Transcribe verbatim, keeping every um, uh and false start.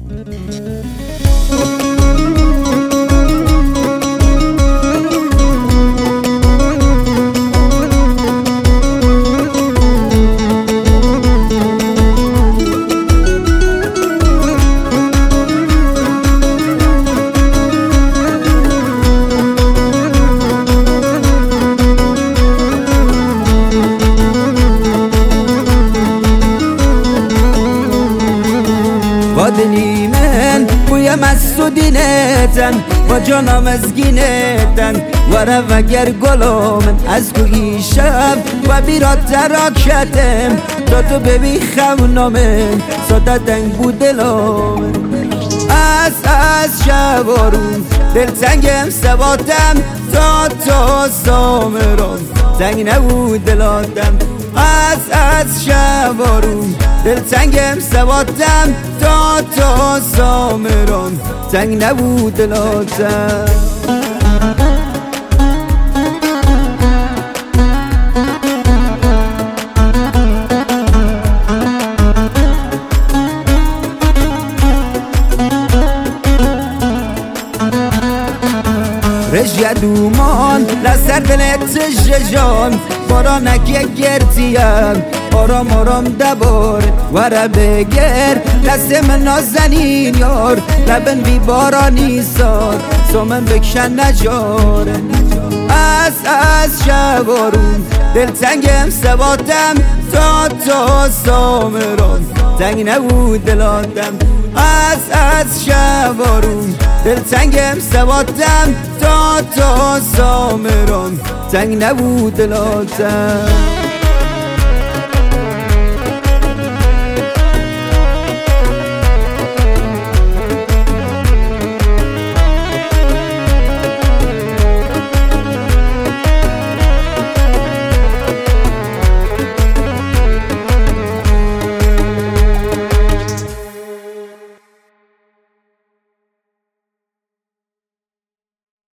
با دلی من بوی مسودینتن با جانم از گینتن وره وگر گلومن از کوی شب و بیرات تراکتم تا تو ببی خونامن ساده دنگ بود دلومن از از شبارون دل تنگم سباتم تا تا سامرون تنگ نبود دلاتم از از شبارون دل تنگم سباتم تا تا سامرون تنگ نبود دلاتم رژه دومان لسر دلت ججان بارانک یک گردیم آرام آرام دبار وره بگر دست من نازنین یار لبن بی بارانی سار سومن بکشن نجاره از از شبارون دل تنگم سباتم تا تا سامرون تنگ نبود دلاتم از از شبارون دل تنگم سباتم تا تا سامرون تنگ نبود دلاتم